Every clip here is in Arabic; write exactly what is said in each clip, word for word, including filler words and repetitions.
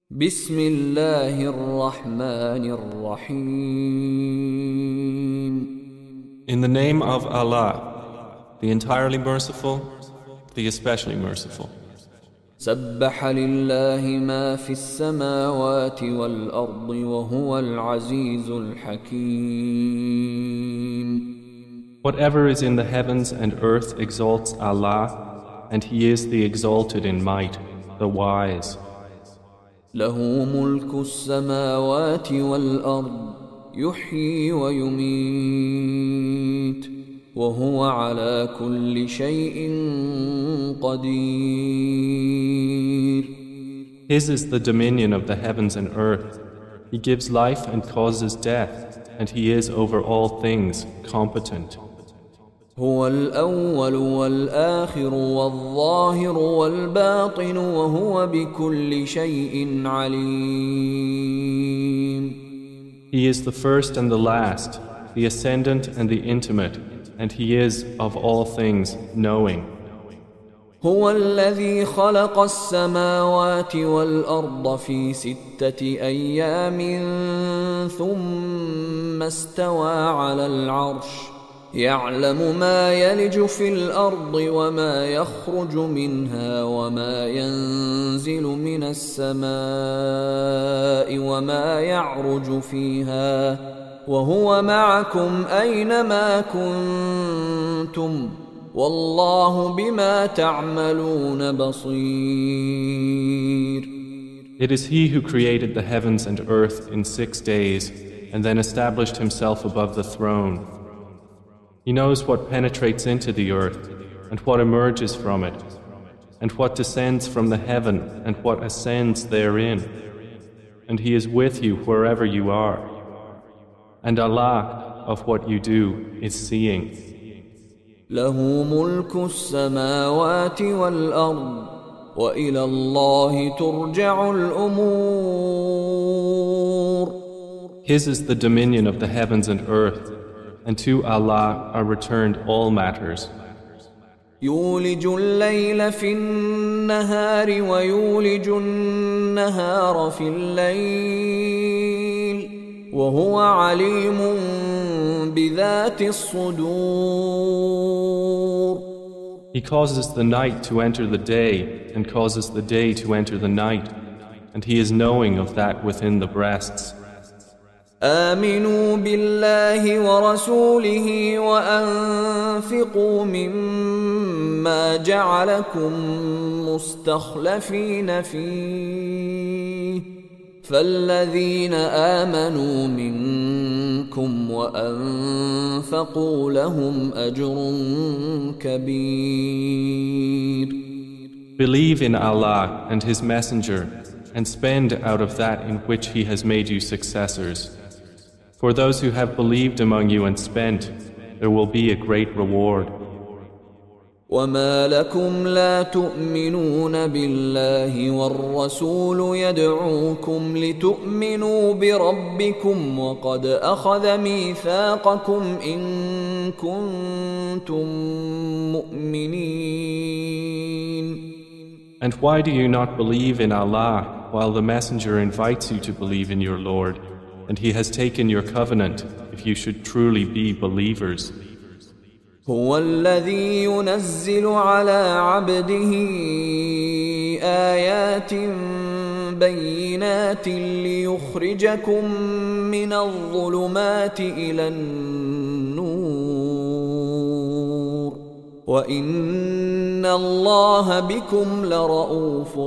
بسم الله الرحمن الرحيم. In the name of Allah, the entirely merciful, the especially merciful. سبح لله ما في السماوات والأرض وهو العزيز الحكيم. Whatever is in the heavens and earth exalts Allah, and He is the exalted in might, the wise. له ملك السماوات والأرض يحيي ويميت وهو على كل شيء قدير. His is the dominion of the heavens and earth. He gives life and causes death, and He is over all things competent. هو الأول والآخر والظاهر والباطن وهو بكل شيء عليم. He is the first and the last, the ascendant and the intimate, and He is of all things knowing. هو الذي خلق السماوات والأرض في ستة أيام ثم استوى على العرش يعلم ما يلج في الأرض وما يخرج منها وما ينزل من السماء وما يعرج فيها وهو معكم أينما كنتم والله بما تعملون بصير. It is He who created the heavens and earth in six days and then established Himself above the throne. He knows what penetrates into the earth and what emerges from it, and what descends from the heaven and what ascends therein. And He is with you wherever you are. And Allah, of what you do, is seeing. له ملك السماوات والأرض وإلى الله ترجع الأمور. His is the dominion of the heavens and earth, and to Allah are returned all matters. يولج الليل في النهار ويولج النهار في الليل وهو عليم بذات الصدور. He causes the night to enter the day and causes the day to enter the night, and He is knowing of that within the breasts. آمنوا بالله ورسوله وأنفقوا مما جعلكم مستخلفين فيه فالذين آمنوا منكم وأنفقوا لهم أجر كبير. Believe in Allah and His Messenger and spend out of that in which He has made you successors. For those who have believed among you and spent, there will be a great reward. وما لكم لا تؤمنون بالله والرسول يدعوكم لتؤمنوا بربكم وقد أخذ ميثاقكم إن كنتم مؤمنين. And why do you not believe in Allah while the Messenger invites you to believe in your Lord, and He has taken your covenant if you should truly be believers? هو الذي ينزل على عبده آيات بينات ليخرجكم من الظلمات إلى النور وإن الله بكم لرؤوف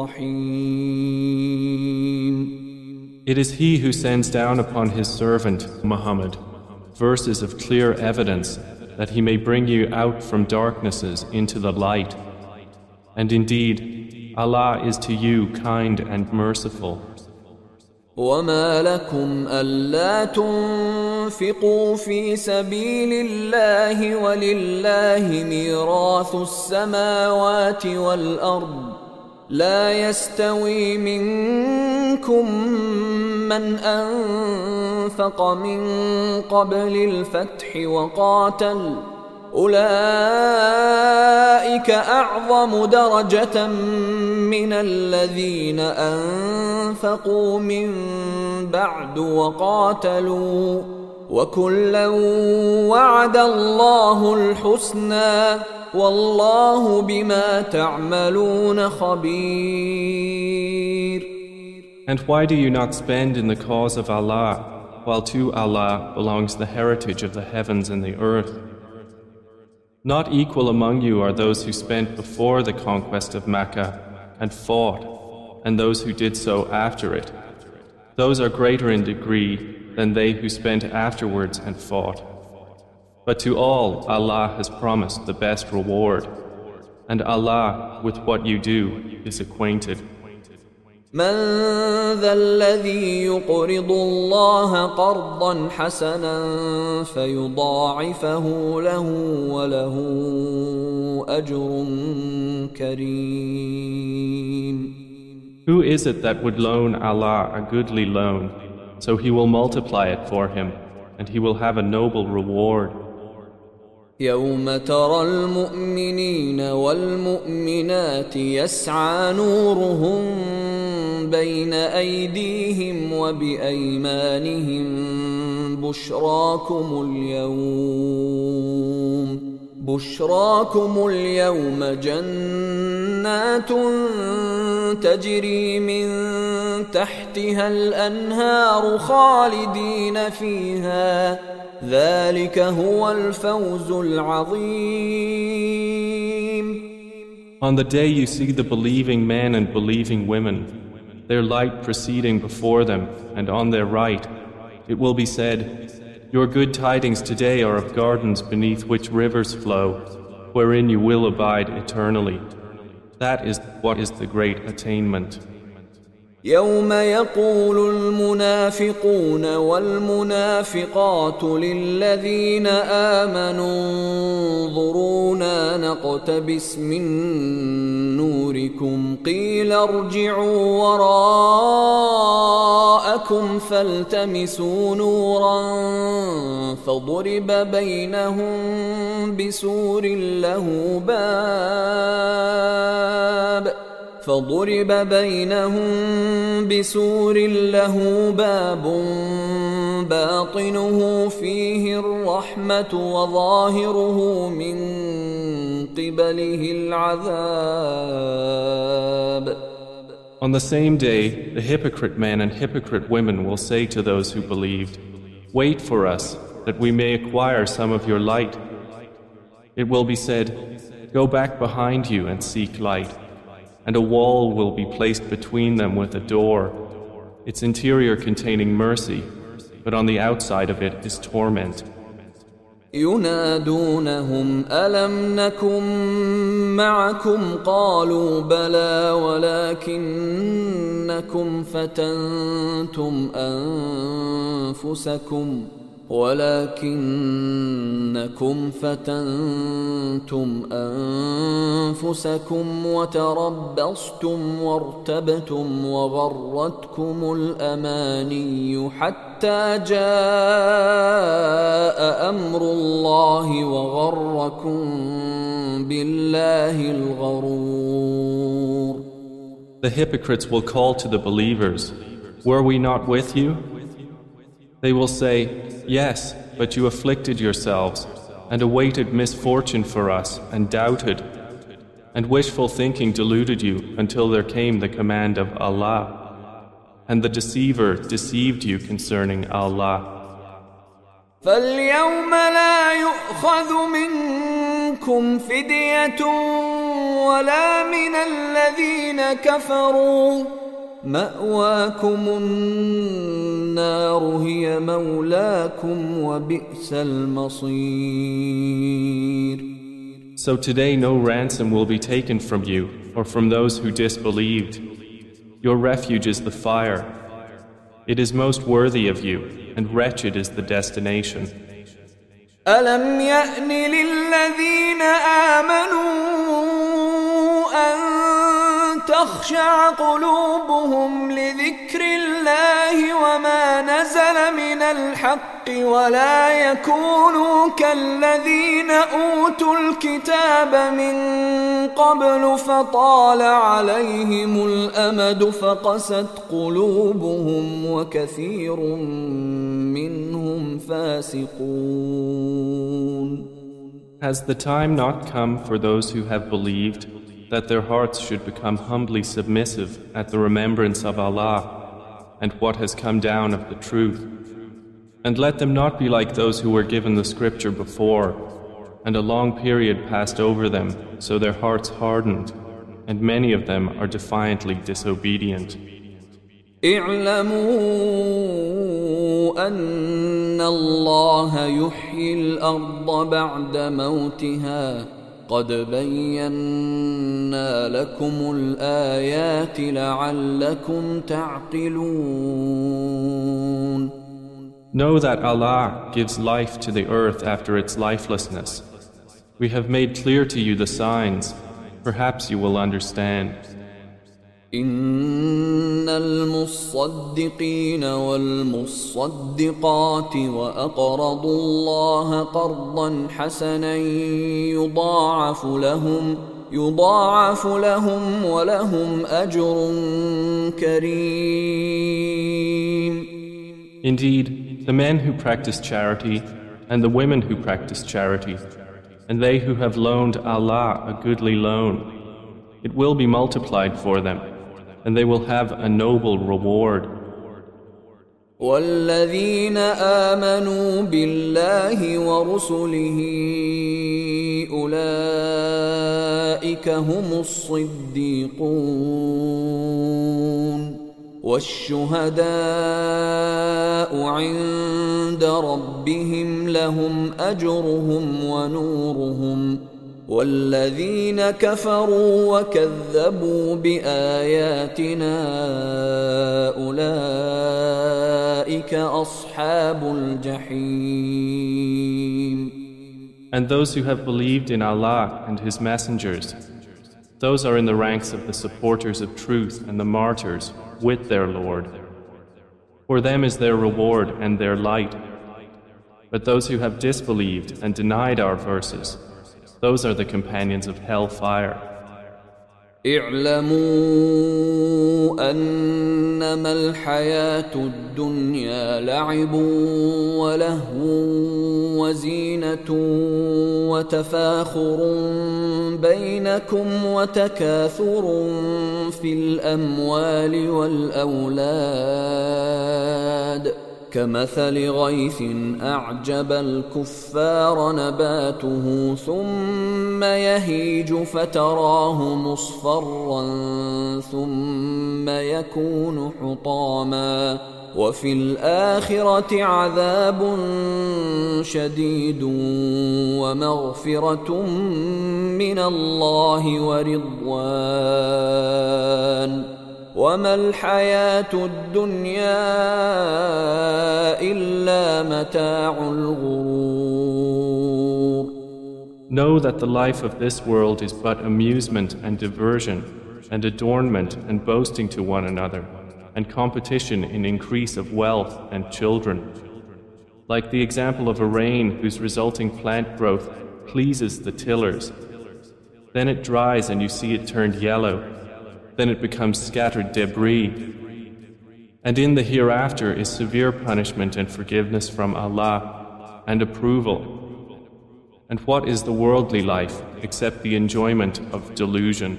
رحيم. It is He who sends down upon His servant Muhammad verses of clear evidence that he may bring you out from darknesses into the light. And indeed, Allah is to you kind and merciful. وما لكم ألا تنفقوا في سبيل الله ولله ميراث السماوات والأرض لا يستوي منكم من أنفق من قبل الفتح وقاتل أولئك أعظم درجة من الذين أنفقوا من بعد وقاتلوا وكلا وعد الله الحسنى والله بما تعملون خبير. And why do you not spend in the cause of Allah, while to Allah belongs the heritage of the heavens and the earth? Not equal among you are those who spent before the conquest of Mecca and fought, and those who did so after it. Those are greater in degree than they who spent afterwards and fought. But to all Allah has promised the best reward, and Allah with what you do is acquainted. من ذا الذي يقرض الله قرضا حسنا فيضاعفه له وله أجر كريم. Who is it that would loan Allah a goodly loan, so He will multiply it for him, and he will have a noble reward? يوم ترى المؤمنين والمؤمنات يسعى نورهم بين أيديهم وبأيمانهم بشراكم اليوم بشراكم اليوم جنات تجري من تحتها الأنهار خالدين فيها ذلك هو الفوز العظيم. On the day you see the believing men and believing women, their light proceeding before them and on their right, it will be said, your good tidings today are of gardens beneath which rivers flow, wherein you will abide eternally. That is what is the great attainment. يوم يقول المنافقون والمنافقات للذين آمنوا انظرونا نقتبس من نوركم قيل ارجعوا وراءكم فالتمسوا نورا فضرب بينهم بسور له باب فضرب بينهم بسور له باب باطنه فيه الرحمة وظاهره من قبله العذاب. On the same day, the hypocrite men and hypocrite women will say to those who believed, wait for us, that we may acquire some of your light. It will be said, go back behind you and seek light. And a wall will be placed between them with a door, its interior containing mercy, but on the outside of it is torment. ينادونهم ألم نكن معكم قالوا بلى ولكنكم فتنتم أنفسكم ولكنكم فتنتم أنفسكم وتربصتم وارتبتم وغرتكم الأماني حتى جاء أمر الله وغركم بالله الغرور. The hypocrites will call to the believers, were we not with you? They will say, yes, but you afflicted yourselves and awaited misfortune for us and doubted, and wishful thinking deluded you until there came the command of Allah, and the deceiver deceived you concerning Allah. فَالْيَوْمَ لَا يُؤْخَذُ مِنْكُمْ فِدْيَةٌ وَلَا مِنَ الَّذِينَ كَفَرُوا مأواكم النار هي مولاكم وبئس المصير. So today no ransom will be taken from you or from those who disbelieved. Your refuge is the fire. It is most worthy of you, and wretched is the destination. ألم يأن للذين آمنوا أن تخشع قلوبهم لذكر الله وما نزل من الحق ولا يكونوا كالذين أوتوا الكتاب من قبل فطال عليهم الأمد فقست قلوبهم وكثير منهم فاسقون. Has the time not come for those who have believed that their hearts should become humbly submissive at the remembrance of Allah and what has come down of the truth? And let them not be like those who were given the scripture before, and a long period passed over them, so their hearts hardened, and many of them are defiantly disobedient. اعلموا أن الله يحيي الأرض بعد موتها قد بينا لكم الآيات لعلكم تعقلون. Know that Allah gives life to the earth after its lifelessness. We have made clear to you the signs. Perhaps you will understand. إن المصدقين والمصدقات وأقرضوا الله قرضا حسنا يضاعف لهم يضاعف لهم ولهم أجر كريم. Indeed, the men who practice charity and the women who practice charity, and they who have loaned Allah a goodly loan, it will be multiplied for them, and they will have a noble reward. والذين آمنوا بالله ورسله أولئك هم الصديقون والشهداء عند ربهم لهم أجرهم ونورهم والذين كفروا وكذبوا بآياتنا أولئك أصحاب الجحيم. And those who have believed in Allah and His messengers, those are in the ranks of the supporters of truth and the martyrs with their Lord. For them is their reward and their light. But those who have disbelieved and denied our verses, those are the companions of hellfire. اعلموا أنما الحياة الدنيا لعب ولهو وزينة وتفاخر بينكم وتكاثر في الأموال والأولاد كمثل غيث أعجب الكفار نباته ثم يهيج فتراه مصفرا ثم يكون حطاما وفي الآخرة عذاب شديد ومغفرة من الله ورضوان وما الحياة الدنيا إلا متاع الغرور. Know that the life of this world is but amusement and diversion and adornment and boasting to one another and competition in increase of wealth and children. Like the example of a rain whose resulting plant growth pleases the tillers. Then it dries and you see it turned yellow. Then it becomes scattered debris. And in the hereafter is severe punishment and forgiveness from Allah and approval. And what is the worldly life except the enjoyment of delusion?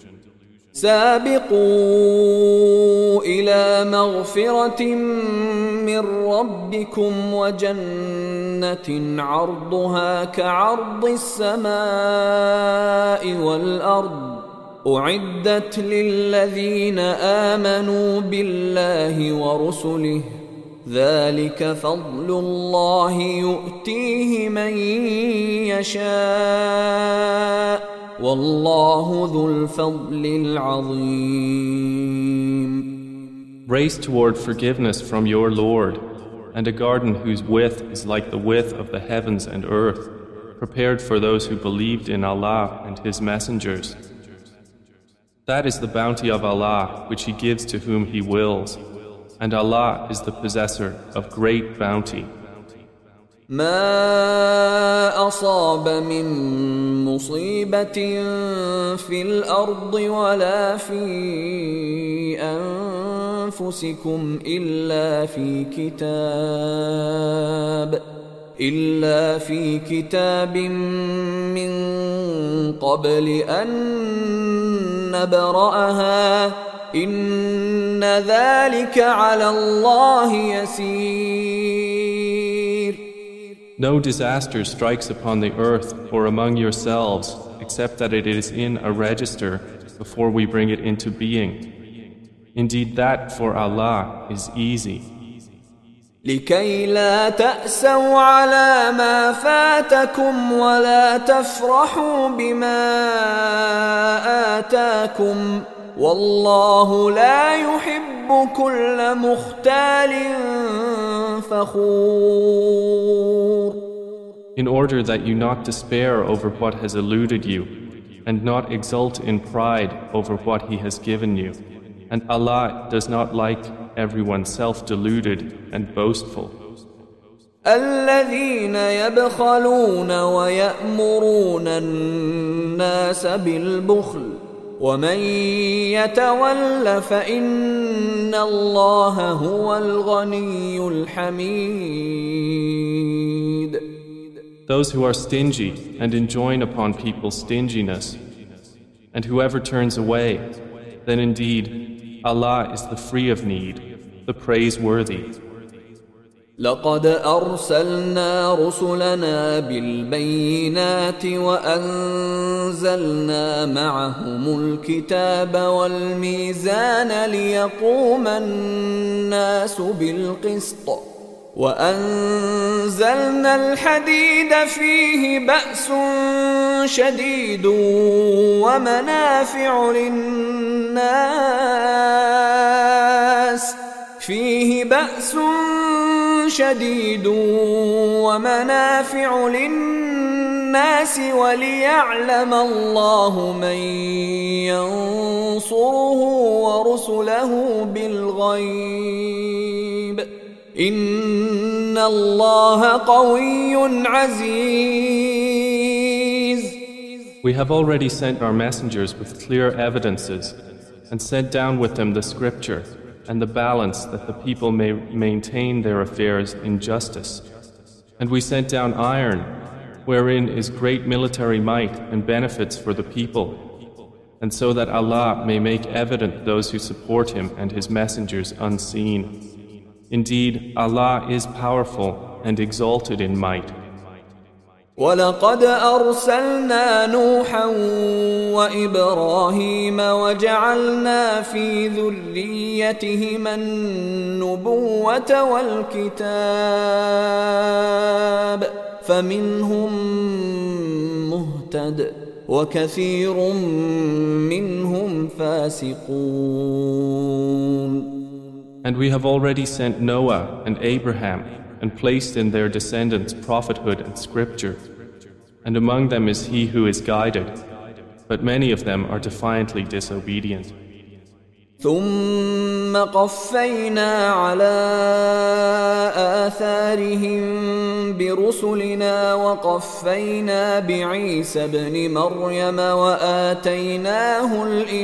سابقوا إلى مغفرة من ربكم وجنة عرضها كعرض السماء والأرض أعدت للذين آمنوا بالله ورسله ذلك فضل الله يؤتيه من يشاء والله ذو الفضل العظيم. Race toward forgiveness from your Lord, and a garden whose width is like the width of the heavens and earth, prepared for those who believed in Allah and His messengers. That is the bounty of Allah, which He gives to whom He wills, and Allah is the possessor of great bounty. ما أصاب من مصيبة في الأرض ولا في أنفسكم إلا في كتاب إلا في كتاب من قبل أن نبرأها إن ذلك على الله يسير. No disaster strikes upon the earth or among yourselves except that it is in a register before we bring it into being. Indeed, that for Allah is easy. لكي لا تأسوا على ما فاتكم ولا تفرحوا بما آتاكم والله لا يحب كل مختال فخور. In order that you not despair over what has eluded you and not exult in pride over what He has given you. And Allah does not like everyone self-deluded and boastful. الذين يبخلون ويأمرون الناس بالبخل ومن يتول فإن الله هو الغني الحميد. Those who are stingy and enjoin upon people stinginess, and whoever turns away, then indeed Allah is the free of need, the praiseworthy. لقد أرسلنا رسلنا بالبينات وأنزلنا معهم الكتاب والميزان ليقوم الناس بالقسط وأنزلنا الحديد فيه بأس شديد ومنافع للناس فيه بأس شديد ومنافع للناس وليعلم الله من ينصره ورسله بالغيب إن الله قوي عزيز. We have already sent our messengers with clear evidences and sent down with them the scripture and the balance that the people may maintain their affairs in justice. And we sent down iron, wherein is great military might and benefits for the people, and so that Allah may make evident those who support Him and His messengers unseen. Indeed, Allah is powerful and exalted in might. ولقد أرسلنا نوحا وإبراهيم وجعلنا في ذريتهما النبوة والكتاب فمنهم مهتد وكثير منهم فاسقون. And we have already sent Noah and Abraham and placed in their descendants prophethood and scripture. And among them is he who is guided, but many of them are defiantly disobedient. ثم قفينا على آثارهم برسلنا وقفينا بعيسى ابن مريم وآتيناه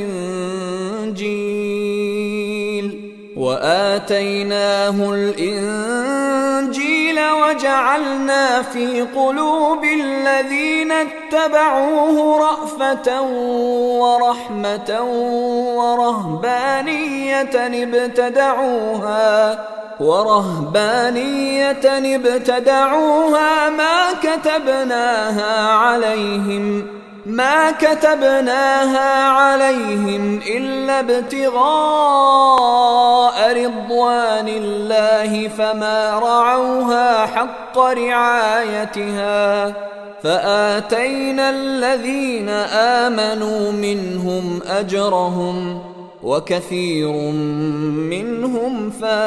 الإنجيل وآتيناه الإنجيل وجعلنا في قلوب الذين اتبعوه رأفة ورحمة ورهبانية ابتدعوها ورهبانية ابتدعوها ما كتبناها عليهم ما كتبناها عليهم إلا ابتغاء رضوان الله فما رعوها حق رعايتها فآتينا الذين آمنوا منهم أجرهم وكثير منهم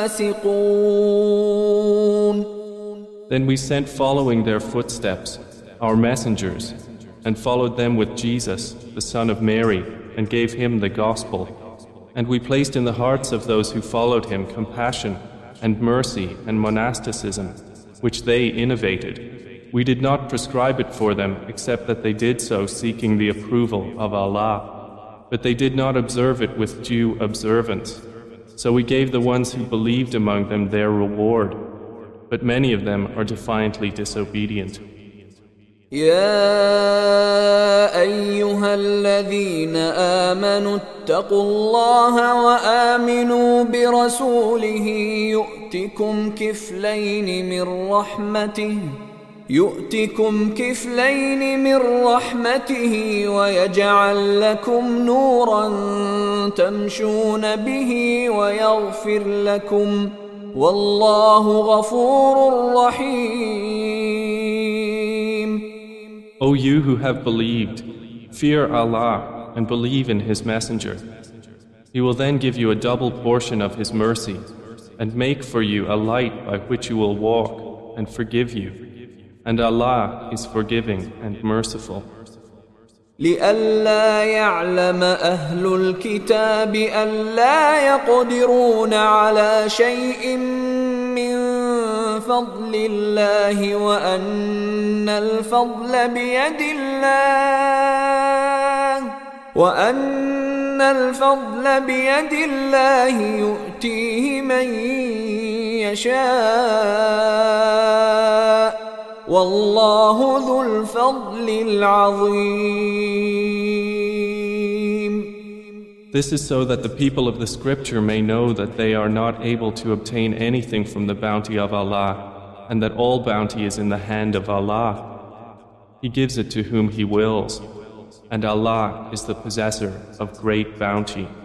فاسقون. Then we sent following their footsteps our messengers and followed them with Jesus, the son of Mary, and gave him the gospel. And we placed in the hearts of those who followed him compassion and mercy and monasticism, which they innovated. We did not prescribe it for them except that they did so seeking the approval of Allah, but they did not observe it with due observance. So we gave the ones who believed among them their reward, but many of them are defiantly disobedient. يا أيها الذين آمنوا اتقوا الله وآمنوا برسوله يؤتكم كفلين من رحمته يؤتكم كفلين من رحمته ويجعل لكم نورا تمشون به ويغفر لكم والله غفور رحيم. O you who have believed, fear Allah and believe in His Messenger. He will then give you a double portion of His mercy and make for you a light by which you will walk and forgive you. And Allah is forgiving and merciful. لئلا يعلم أهل الكتاب ألا يقدرون على شيء من فضل الله وأن الفضل بيد الله وأن الفضل بيد الله يؤتيه من يشاء والله ذو الفضل العظيم. This is so that the people of the scripture may know that they are not able to obtain anything from the bounty of Allah, and that all bounty is in the hand of Allah. He gives it to whom He wills, and Allah is the possessor of great bounty.